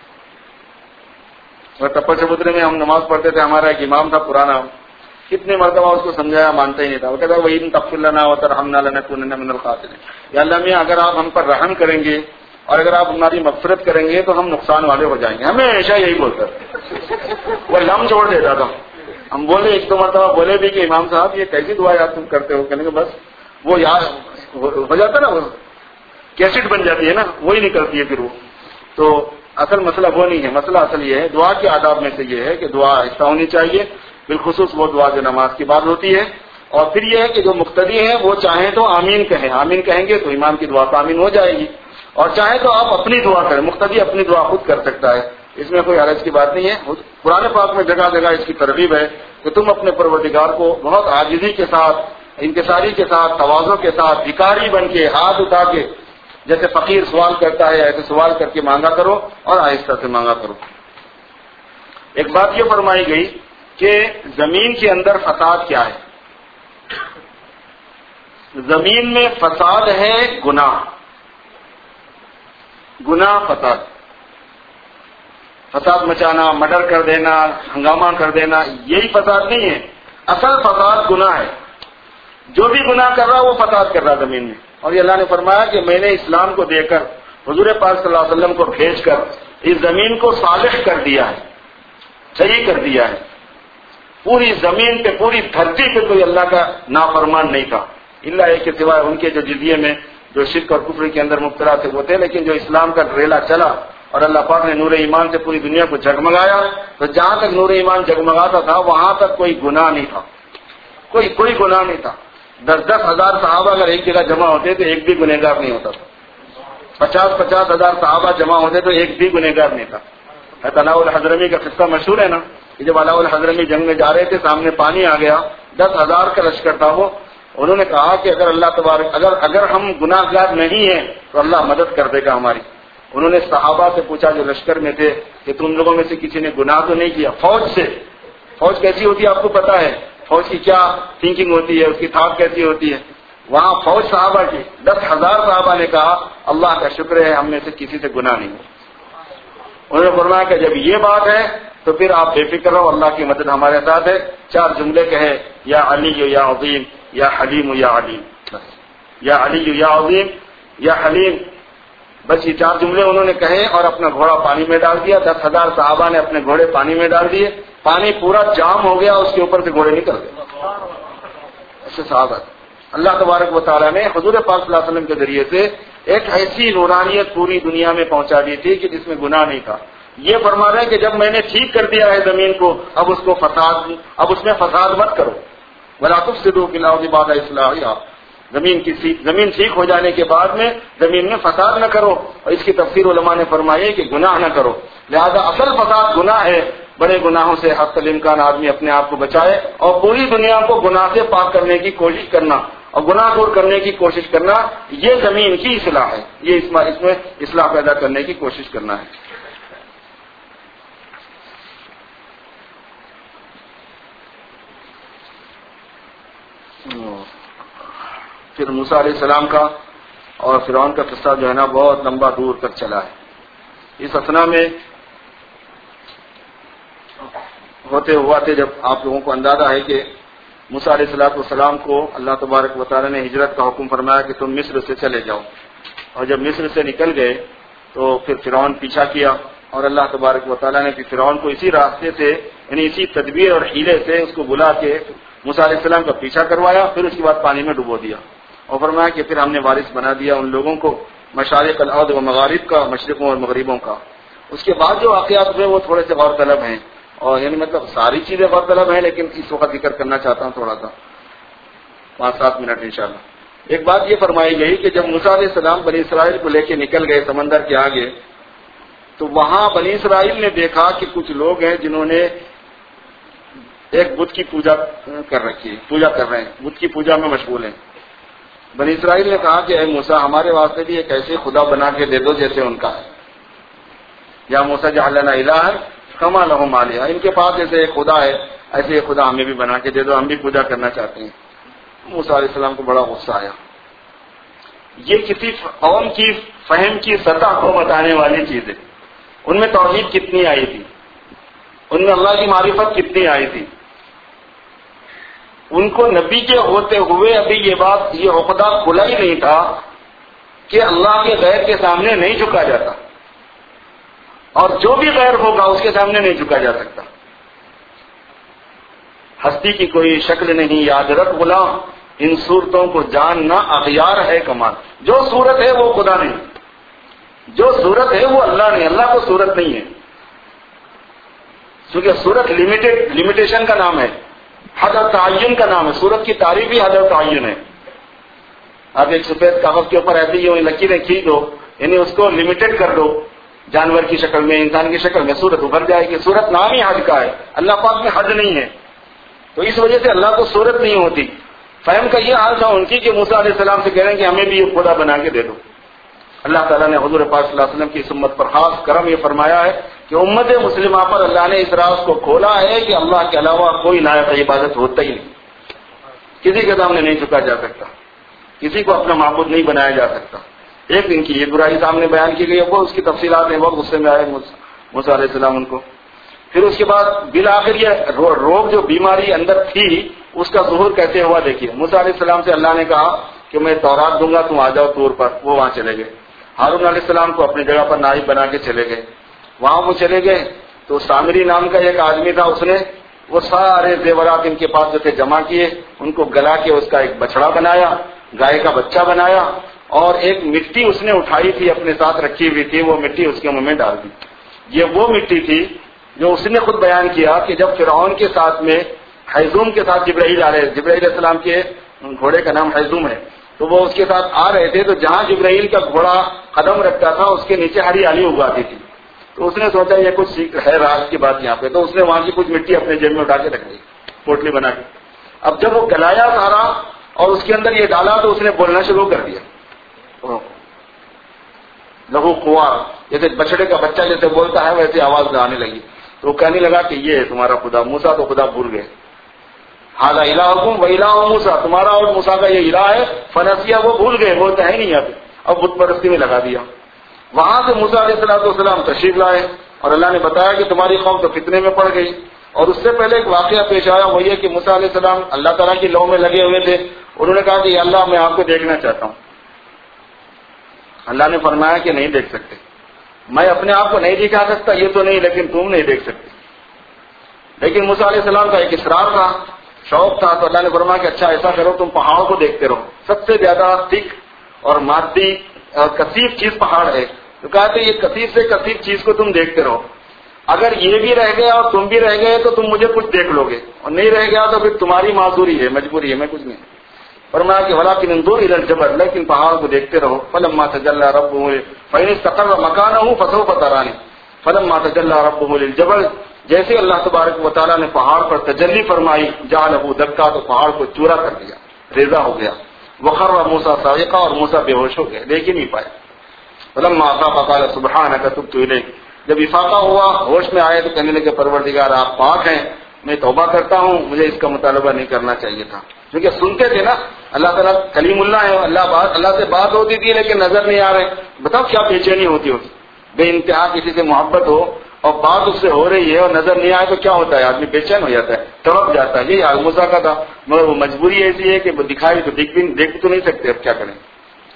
اور ٹپر چبوترے میں ہم نماز پڑھتے تھے، ہمارا ایک امام تھا پرانا، کتنے مرتبہ اس کو سمجھایا مانتا ہی نہیں تھا، وہ کہتا وَإِن تَغْفِرْ لَنَا وَتَرْحَمْنَا لَنَكُونَنَّ مِنَ الْخَاسِرِينَ، یا اللہ میاں اگر آپ ہم پر رحم کریں گے اور اگر آپ ہماری مغفرت کریں گے تو ہم نقصان والے ہو جائیں گے، ہمیشہ یہی بولتا تھا، وہ لم چھوڑ دیتا تھا۔ ہم بولے ایک دو مرتبہ بولے بھی کہ امام صاحب یہ کیسی دعا یاد تم کرتے ہو، کہنے کہ بس وہ یاد ہو جاتا نا، وہ کیسٹ بن جاتی ہے نا، وہی نکلتی ہے پھر وہ۔ تو اصل مسئلہ وہ نہیں ہے، مسئلہ اصل یہ ہے، دعا کے آداب میں سے یہ ہے کہ دعا آہستہ ہونی چاہیے، بالخصوص وہ دعا جو نماز کی بعد ہوتی ہے، اور پھر یہ ہے کہ جو مقتدی ہیں وہ چاہیں تو آمین کہیں، آمین کہیں گے تو امام کی دعا تو آمین ہو جائے گی، اور چاہیں تو آپ اپنی دعا کریں، مقتدی اپنی دعا خود کر سکتا ہے، اس میں کوئی حرج کی بات نہیں ہے۔ قرآن پاک میں جگہ جگہ اس کی ترغیب ہے کہ تم اپنے پروردگار کو بہت عاجزی کے ساتھ، انکساری کے ساتھ، تواضع کے ساتھ، بھکاری بن کے، ہاتھ اٹھا کے، جیسے فقیر سوال کرتا ہے ایسے سوال کر کے مانگا کرو اور آہستہ سے مانگا کرو۔ ایک بات یہ فرمائی گئی کہ زمین کے اندر فساد کیا ہے؟ زمین میں فساد ہے گناہ، گناہ فساد، فساد مچانا، مرڈر کر دینا، ہنگامہ کر دینا، یہی فساد نہیں ہے، اصل فساد گناہ ہے۔ جو بھی گناہ کر رہا وہ فساد کر رہا زمین میں، اور یہ اللہ نے فرمایا کہ میں نے اسلام کو دے کر، حضور پاک صلی اللہ علیہ وسلم کو بھیج کر اس زمین کو صالح کر دیا ہے، صحیح کر دیا ہے۔ پوری زمین پہ، پوری دھرتی پہ کوئی اللہ کا نافرمان نہیں تھا، اللہ ایک کے سوائے ان کے جو جزیے میں جو شرک اور کفر کے اندر مبتلا تھے وہ تھے، لیکن جو اسلام کا ریلا چلا اور اللہ پاک نے نور ایمان سے پوری دنیا کو جگمگایا، تو جہاں تک نور ایمان جگمگاتا تھا وہاں تک کوئی گناہ نہیں تھا، کوئی کوئی گناہ نہیں تھا۔ دس دس ہزار صحابہ اگر ایک جگہ جمع ہوتے تو ایک بھی گنہگار نہیں ہوتا تھا، پچاس پچاس ہزار صحابہ جمع ہوتے تو ایک بھی گنہگار نہیں تھا۔ علاء الحضرمی کا قصہ مشہور ہے نا کہ جب علاء الحضرمی جنگ میں جا رہے تھے، سامنے پانی آ گیا، دس ہزار کا لشکر تھا وہ، انہوں نے کہا کہ اگر اللہ تبارک اگر اگر ہم گناہ گار نہیں ہیں تو اللہ مدد کر دے گا ہماری۔ انہوں نے صحابہ سے پوچھا جو لشکر میں تھے کہ تم لوگوں میں سے کسی نے گناہ تو نہیں کیا؟ فوج سے، فوج کیسی ہوتی ہے آپ کو پتا ہے، فوج کی کیا تھنکنگ ہوتی ہے، اس کی تھاک کیسی ہوتی ہے، وہاں فوج صحابہ کی دس ہزار صحابہ نے کہا اللہ کا شکر ہے ہم میں سے کسی سے گناہ نہیں ہوا۔ انہوں نے فرمایا کہ جب یہ بات ہے تو پھر آپ بے فکر رہو، اللہ کی مدد ہمارے ساتھ ہے۔ چار جملے کہے، یا علی یا عظیم، یا حلیم یا علیم، بس یا علی یا عظیم یا حلیم، بس یہ چار جملے انہوں نے کہے اور اپنا گھوڑا پانی میں ڈال دیا۔ دس ہزار صحابہ نے اپنے گھوڑے پانی میں ڈال دیے، پانی پورا جام ہو گیا، اس کے اوپر سے گھوڑے نکل گئے۔ ایسے صحابہ اللہ تبارک و تعالیٰ نے حضور پاک صلی اللہ علیہ وسلم کے ذریعے سے ایک ایسی نورانیت پوری دنیا میں پہنچا دی تھی کہ جس میں گناہ نہیں تھا، یہ فرما رہے ہیں کہ جب میں نے ٹھیک کر دیا ہے زمین کو، اب اس کو فساد اب اس میں فساد مت کرو، ولا تفسدوا فی الارض بعد اصلاحها، زمین کی زمین ٹھیک ہو جانے کے بعد میں زمین میں فساد نہ کرو، اور اس کی تفسیر علماء نے فرمائی کہ گناہ نہ کرو، لہذا اصل فساد گناہ ہے، بڑے گناہوں سے حتی الامکان آدمی اپنے آپ کو بچائے اور پوری دنیا کو گناہ سے پاک کرنے کی کوشش کرنا اور گناہ دور کرنے کی کوشش کرنا، یہ زمین کی اصلاح ہے، یہ اس میں اصلاح پیدا کرنے کی کوشش کرنا ہے۔ پھر موسیٰ علیہ السلام کا اور فرعون کا قصہ جو ہے نا بہت لمبا دور تک چلا ہے۔ اس اثنا میں ہوتے ہوا تھے جب آپ لوگوں کو اندازہ ہے کہ موسیٰ علیہ السلام کو اللہ تبارک و تعالیٰ نے ہجرت کا حکم فرمایا کہ تم مصر سے چلے جاؤ، اور جب مصر سے نکل گئے تو پھر فرعون پیچھا کیا، اور اللہ تبارک و تعالیٰ نے پھر فرعون کو اسی راستے سے یعنی اسی تدبیر اور حیلے سے اس کو بلا کے موسیٰ علیہ السلام کا پیچھا کروایا، پھر اس کے بعد پانی میں ڈبو دیا، اور فرمایا کہ پھر ہم نے وارث بنا دیا ان لوگوں کو مشارق الارض و مغارب کا، مشرقوں اور مغربوں کا۔ اس کے بعد جو واقعات ہوئے وہ تھوڑے سے غور طلب ہیں، اور یعنی مطلب ساری چیزیں غور طلب ہیں، لیکن اس وقت ذکر کرنا چاہتا ہوں تھوڑا سا پانچ سات منٹ انشاءاللہ۔ ایک بات یہ فرمائی گئی کہ جب موسیٰ علیہ السلام بنی اسرائیل کو لے کے نکل گئے سمندر کے آگے، تو وہاں بنی اسرائیل نے دیکھا کہ کچھ لوگ ہیں جنہوں نے ایک بت کی پوجا کر رکھی ہے، پوجا کر رہے ہیں، بت کی پوجا میں مشغول ہیں۔ بنی اسرائیل نے کہا کہ اے موسیٰ ہمارے واسطے بھی ایک ایسے خدا بنا کے دے دو جیسے ان کا ہے، یا موسیٰ اجعل لنا الہا کما لہم آلہہ، ان کے پاس جیسے ایک خدا ہے ایسے ایک خدا ہمیں بھی بنا کے دے دو، ہم بھی پوجا کرنا چاہتے ہیں۔ موسیٰ علیہ السلام کو بڑا غصہ آیا۔ یہ کسی قوم کی فہم کی سطح کو بتانے والی چیز ہے، ان میں توحید کتنی آئی تھی، ان میں اللہ کی معرفت کتنی آئی تھی۔ ان کو نبی کے ہوتے ہوئے ابھی یہ بات یہ عقدہ کھلا ہی نہیں تھا کہ اللہ کے غیر کے سامنے نہیں جھکا جاتا، اور جو بھی غیر ہوگا اس کے سامنے نہیں جھکا جا سکتا۔ ہستی کی کوئی شکل نہیں، یاد رکھ غلام، ان صورتوں کو جاننا اغیار ہے کمال۔ جو صورت ہے وہ خدا نہیں، جو صورت ہے وہ اللہ نہیں، اللہ کو صورت نہیں ہے، کیونکہ صورت لمیٹڈ لمیٹیشن کا نام ہے، حد تعین کا نام ہے، صورت کی تعریف ہی حد تعین ہے۔ آپ ایک سفید کاغذ کے اوپر ایسی ہی لکیریں کھینچ دو، یعنی اس کو لمیٹڈ کر دو، جانور کی شکل میں، انسان کی شکل میں صورت ابھر جائے گی۔ صورت نام ہی حد کا ہے، اللہ پاک میں حد نہیں ہے، تو اس وجہ سے اللہ کو صورت نہیں ہوتی۔ فہم کا یہ حال تھا ان کی کہ موسیٰ علیہ السلام سے کہہ رہے ہیں کہ ہمیں بھی یہ خدا بنا کے دے دو۔ اللہ تعالیٰ نے حضور پاک صلی اللہ علیہ وسلم کی اس امت پر خاص کرم یہ فرمایا ہے کہ امت مسلمہ پر اللہ نے اس راز کو کھولا ہے کہ اللہ کے علاوہ کوئی لائق عبادت ہوتا ہی نہیں، کسی کے سامنے نہیں جھکا جا سکتا، کسی کو اپنا معبود نہیں بنایا جا سکتا۔ ایک دن کی یہ برائی سامنے بیان کی گئی ہے، وہ اس کی تفصیلات ہیں، بہت غصے میں آئے موسیٰ علیہ السلام ان کو۔ پھر اس کے بعد بالآخر یہ روگ جو بیماری اندر تھی اس کا ظہور کیسے ہوا دیکھیے۔ موسیٰ علیہ السلام سے اللہ نے کہا کہ میں تورات دوں گا، تم آ جاؤ طور پر، وہ وہاں چلے گئے۔ ہارون علیہ السلام کو اپنی جگہ پر نائب بنا کے چلے گئے، وہاں وہ چلے گئے تو سامری نام کا ایک آدمی تھا، اس نے وہ سارے زیورات ان کے پاس جو تھے جمع کیے، ان کو گلا کے اس کا ایک بچڑا بنایا، گائے کا بچہ بنایا، اور ایک مٹی اس نے اٹھائی تھی اپنے ساتھ رکھی ہوئی تھی، وہ مٹی اس کے منہ میں ڈال دی۔ یہ وہ مٹی تھی جو اس نے خود بیان کیا کہ جب فرعون کے ساتھ میں حیزوم کے ساتھ جبرائیل آ رہے، جبرائیل علیہ السلام کے گھوڑے کا نام حیزوم ہے، تو وہ اس کے ساتھ آ رہے تھے، تو جہاں جبرائیل کا گھوڑا قدم رکھتا تھا اس کے نیچے ہریالی اگاتی تھی، تو اس نے سوچا یہ کچھ ہے راز کی بات یہاں پہ، تو اس نے وہاں کی کچھ مٹی اپنے جیب میں اٹھا کے رکھ دی، پوٹلی بنا کے۔ اب جب وہ گلایا سارا اور اس کے اندر یہ ڈالا تو اس نے بولنا شروع کر دیا، لہو خوار، جیسے بچڑے کا بچہ جیسے بولتا ہے ویسے آواز آنے لگی، تو وہ کہنے لگا کہ یہ ہے تمہارا خدا۔ موسیٰ تو خدا بھول گئے، ھذا الہکم و الہ موسیٰ، تمہارا اور موسیٰ کا یہ الہ ہے، فنسیہ، وہ بھول گئے، وہ ہے نہیں اب اب بت پرستی میں لگا دیا۔ وہاں سے موسیٰ علیہ السلام تشریف لائے اور اللہ نے بتایا کہ تمہاری قوم تو فتنے میں پڑ گئی، اور اس سے پہلے ایک واقعہ پیش آیا، وہ یہ کہ موسیٰ علیہ السلام اللہ تعالیٰ کی لو میں لگے ہوئے تھے، انہوں نے کہا کہ اللہ میں آپ کو دیکھنا چاہتا ہوں۔ اللہ نے فرمایا کہ نہیں دیکھ سکتے، میں اپنے آپ کو نہیں دکھا سکتا یہ تو نہیں، لیکن تم نہیں دیکھ سکتے۔ لیکن موسیٰ علیہ السلام کا ایک اصرار تھا، شوق تھا، تو اللہ نے فرمایا کہ اچھا ایسا کرو، تم پہاڑوں کو دیکھتے رہو، سب سے زیادہ تھک اور مادی اور کثیر چیز پہاڑ ہے، تو کہتے یہ کثیر سے کثیر چیز کو تم دیکھتے رہو۔ اگر یہ بھی رہ گیا اور تم بھی رہ گئے تو تم مجھے کچھ دیکھ لو گے، اور نہیں رہ گیا تو پھر تمہاری معذوری ہے، مجبوری ہے، میں کچھ نہیں۔ فرمایا کہ ولاکن انظر الی الجبل، لیکن پہاڑ کو دیکھتے رہو، فلما تجلی ربہ فإن استقر مکانہ فسوف ترانی، فلما تجلی ربہ للجبل، جیسے اللہ تبارک و تعالیٰ نے پہاڑ پر تجلی فرمائی، جعلہ دکا، تو پہاڑ کو چورا کر دیا، ریزہ ہو گیا، وخر موسیٰ صاعقہ، اور موسیٰ بے ہوش ہو گئے، دیکھ ہی نہیں پائے۔ فلما افاق قال سبحانک تبت الیک، جب افاقہ ہوا، ہوش میں آئے تو کہنے لگے پروردگار آپ پاک ہیں، میں توبہ کرتا ہوں، مجھے اس کا مطالبہ نہیں کرنا چاہیے تھا۔ کیونکہ سنتے تھے نا، اللہ تعالیٰ کلیم اللہ ہے، اللہ بات اللہ سے بات ہوتی تھی لیکن نظر نہیں آ رہے، بتاؤ کیا بے چینی ہوتی ہوتی، بے انتہا کسی سے محبت ہو اور بات اس سے ہو رہی ہے اور نظر نہیں آئے تو کیا ہوتا ہے، آدمی بے چین ہو جاتا ہے، تڑپ جاتا ہے۔ یہی حال موسیٰ کا تھا، مگر وہ مجبوری ایسی ہے کہ وہ دکھائی تو دیکھ بھی دیکھ تو نہیں سکتے، اب کیا کریں۔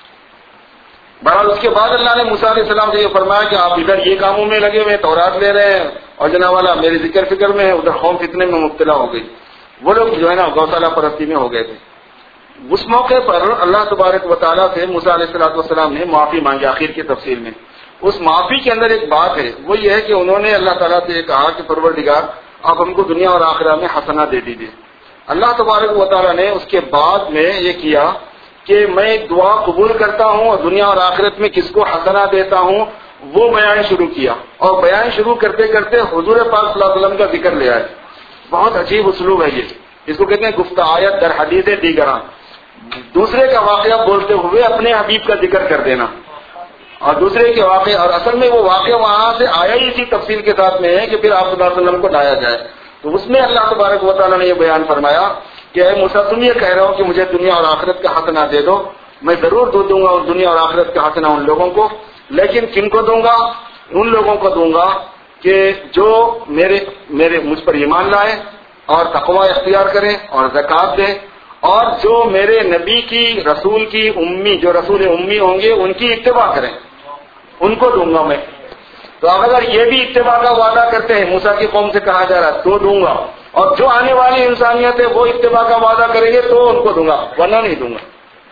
بہرحال اس کے بعد اللہ نے موسیٰ علیہ السلام سے یہ فرمایا کہ آپ ادھر یہ کاموں میں لگے ہوئے، تورات لے رہے ہیں، اور جناب والا میری ذکر فکر میں ہے، ادھر قوم فتنے میں مبتلا ہو گئی۔ وہ لوگ جو ہے نا گوشالہ پرستی میں ہو گئے تھے۔ اس موقع پر اللہ تبارک و تعالیٰ سے موسیٰ علیہ السلام نے معافی مانگی آخر کی تفصیل میں۔ اس معافی کے اندر ایک بات ہے، وہ یہ ہے کہ انہوں نے اللہ تعالیٰ سے کہا کہ پروردگار آپ ہم کو دنیا اور آخرہ میں حسنہ دے دیجیے۔ اللہ تبارک و تعالیٰ نے اس کے بعد میں یہ کیا کہ میں ایک دعا قبول کرتا ہوں اور دنیا اور آخرت میں کس کو حسنہ دیتا ہوں وہ بیان شروع کیا، اور بیان شروع کرتے کرتے حضور پاک صلی اللہ علیہ وسلم کا ذکر لے آئے۔ بہت عجیب اسلوب ہے یہ، اس کو کہتے ہیں گفتہ آیت در حدیث دیگراں، دوسرے کا واقعہ بولتے ہوئے اپنے حبیب کا ذکر کر دینا، اور دوسرے کے واقعے، اور اصل میں وہ واقعہ وہاں سے آیا ہی اسی تفصیل کے ساتھ میں ہے کہ پھر آپ صلی اللہ علیہ وسلم کو لایا جائے۔ تو اس میں اللہ تبارک و تعالیٰ نے یہ بیان فرمایا کہ اے موسیٰ تم یہ کہہ رہے ہو کہ مجھے دنیا اور آخرت کا حسنہ دے دو، میں ضرور دے دوں گا دنیا اور آخرت کا حسنہ ان لوگوں کو، لیکن کن کو دوں گا؟ ان لوگوں کو دوں گا کہ جو میرے میرے مجھ پر ایمان لائے اور تقوی اختیار کریں اور زکوٰۃ دیں، اور جو میرے نبی کی رسول کی امی جو رسول امی ہوں گے ان کی اتباع کریں، ان کو دوں گا میں۔ تو اگر یہ بھی اتباع کا وعدہ کرتے ہیں، موسیٰ کی قوم سے کہا جا رہا ہے تو دوں گا، اور جو آنے والی انسانیت ہے وہ اتباع کا وعدہ کریں گے تو ان کو دوں گا، ورنہ نہیں دوں گا۔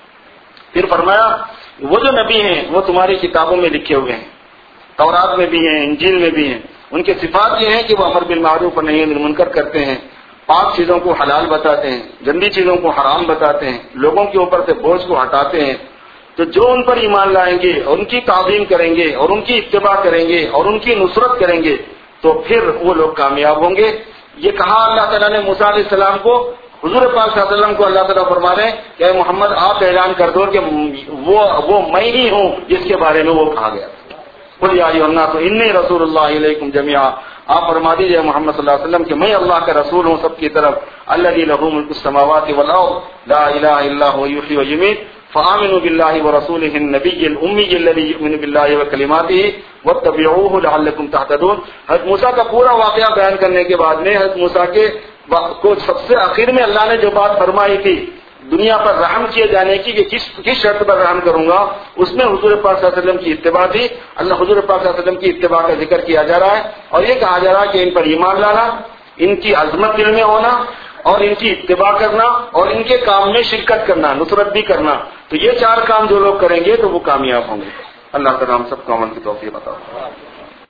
پھر فرمایا وہ جو نبی ہیں وہ تمہاری کتابوں میں لکھے ہوئے ہیں، تورات میں بھی ہیں، انجیل میں بھی ہیں، ان کے صفات یہ ہیں کہ وہ امر بالمعروف اور نہی عن المنکر کرتے ہیں، پاک چیزوں کو حلال بتاتے ہیں، گندی چیزوں کو حرام بتاتے ہیں، لوگوں کے اوپر سے بوجھ کو ہٹاتے ہیں۔ تو جو ان پر ایمان لائیں گے اور ان کی تعظیم کریں گے اور ان کی اتباع کریں گے اور ان کی نصرت کریں گے تو پھر وہ لوگ کامیاب ہوں گے۔ یہ کہا اللہ تعالیٰ نے موسیٰ علیہ السلام کو، حضور پاک صلی اللہ علیہ وسلم کو اللہ تعالیٰ فرما رہے ہیں کہ اے محمد آپ اعلان کر دو کہ وہ وہ میں ہی ہوں جس کے بارے میں وہ کہا گیا۔ قل یا ایھا الناس انی رسول اللہ الیکم جمیعا، آپ فرما دیجیے محمد صلی اللہ علیہ وسلم کہ میں اللہ کا رسول ہوں سب کی طرف، الذی لہ ملک السماوات والارض لا الہ الا هو یحیی ویمیت فآمنوا باللہ ورسولہ النبی الامی الذی یؤمن باللہ وکلماتہ واتبعوہ لعلکم تہتدون۔ حضرت موسیٰ کا پورا واقعہ بیان کرنے کے بعد میں حضرت موسیٰ کے کو سب سے آخر میں اللہ نے جو بات فرمائی تھی دنیا پر رحم کیے جانے کی کہ کس کس شرط پر رحم کروں گا، اس میں حضور پاک صلی اللہ علیہ وسلم کی اتباع تھی۔ اللہ حضور پاک صلی اللہ علیہ وسلم کی اتباع کا ذکر کیا جا رہا ہے، اور یہ کہا جا رہا ہے کہ ان پر ایمان لانا، ان کی عظمت دل میں ہونا اور ان کی اتباع کرنا اور ان کے کام میں شرکت کرنا، نصرت بھی کرنا، تو یہ چار کام جو لوگ کریں گے تو وہ کامیاب ہوں گے۔ اللہ تعالیٰ ہم سب کو عمل کی توفیق عطا فرمائے۔